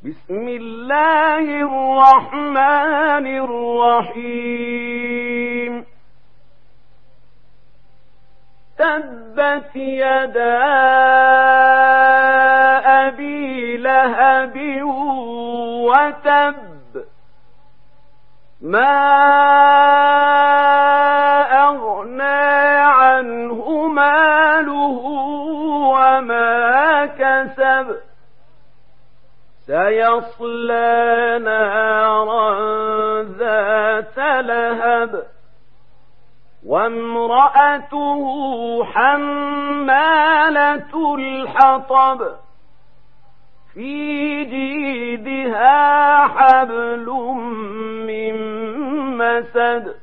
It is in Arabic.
بسم الله الرحمن الرحيم تبت يدا أبي لهب وتب ما أغنى عنه ماله وما كسب سيصلى نارا ذات لهب وامرأته حمالة الحطب في جيدها حبل من مسد